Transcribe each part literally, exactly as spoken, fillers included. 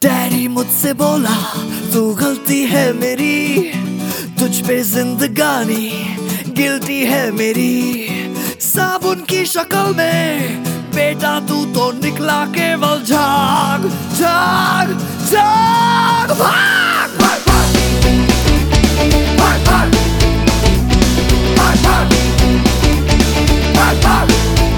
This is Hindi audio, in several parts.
डैडी मुझसे बोला तू गलती है मेरी, तुझ पे जिंदगानी गिल्टी है मेरी। साबुन की शक्ल में बेटा तू तो निकला केवल झाग झाग झाग भाग भाग भाग भाग भाग भाग भाग भाग।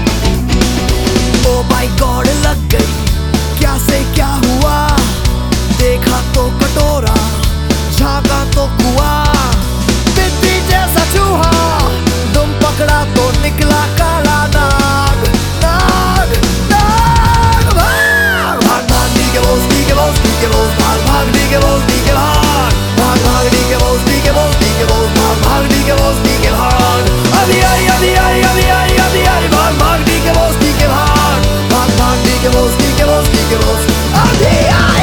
ओ माय गॉड लग गई क्या से क्या हुआ, देखा तो कटोरा झांका तो कुआं, बिल्ली जैसा चूहा तुम पकड़ा तो निकला काला नाग नाग नाग। भाग भाग भाग डी के बोस डी के बोस डी के बोस भाग भाग डी के बोस डी के भाग भाग भाग डी के बोस डी के बोस डी के बोस भाग भाग डी के बोस डी के भाग। अभी आई अभी आई अभी आई अभी आई भाग भाग डी के बोस डी के भाग भाग भाग डी के बोस डी के बोस डी के बोस अभी आई।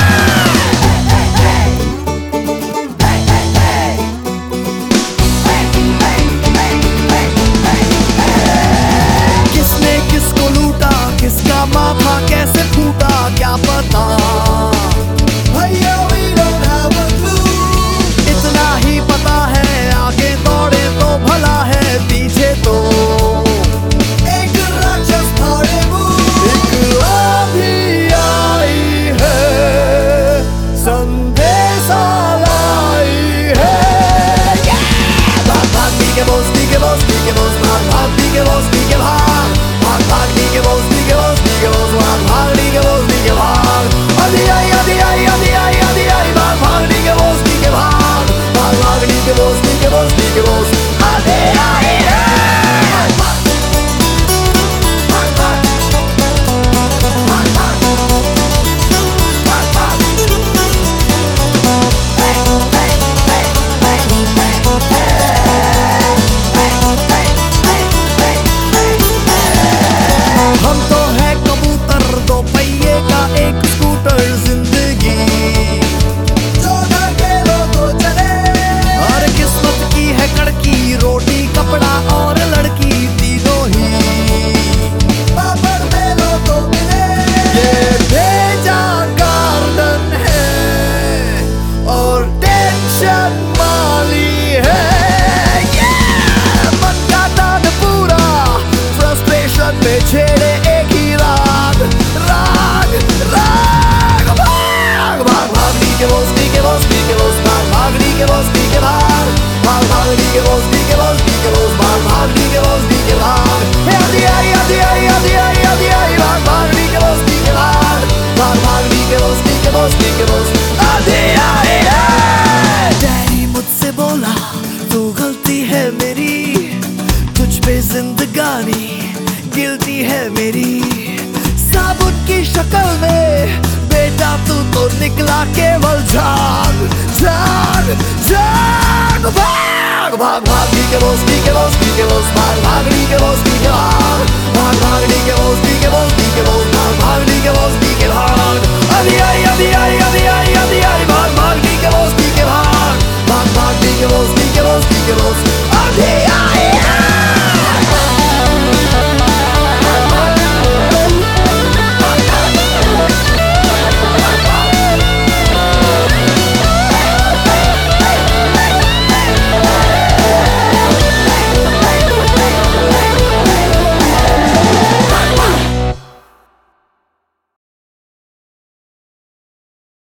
किसका माथा कैसे फूटा क्या पता, भैया we don't have a clue। इतना ही पता है आगे दौड़े तो भला है, पीछे तो एक राक्षस फाड़े मुंह। एक आंधी आई है संदेशा लाई है, भाग भाग डी के बोस डी के बोस डी के बोस भाग भाग डी के बोस डी के भाग भाग भाग डी के बोस डी के बोस डी के बोस भाग भाग डी के बोस डी के भाग। अभी आई अभी आई अभी आई अभी आई भाग भाग डी के बोस डी के भाग भाग भाग डी के बोस डी के बोस डी के बोस अभी आई छेड़े एक ही राग राग राग। भाग भाग भाग डी के बोस डी के बोस डी के बोस भाग भाग डी के बोस डी के भाग भाग भाग डी के बोस डी के बोस डी के बोस भाग भाग डी के बोस डी के भाग। आधी आई आधी आई आधी आई आधी आई भाग भाग डी के बोस डी के भाग भाग भाग डी के बोस डी के बोस डी के बोस आधी आई। डैडी मुझसे बोला तू गलती है मेरी, तुझ पे जिंदगानी गिल्टी है मेरी। साबुन की शक्ल में बेटा तू तो निकला केवल झाग झाग झाग। भाग भाग भाग डी के बोस डी के बोस डी के बोस भाग भाग डी के बोस डी के भाग भाग भाग डी के बोस डी के बोस डी के बोस भाग भाग डी के बोस।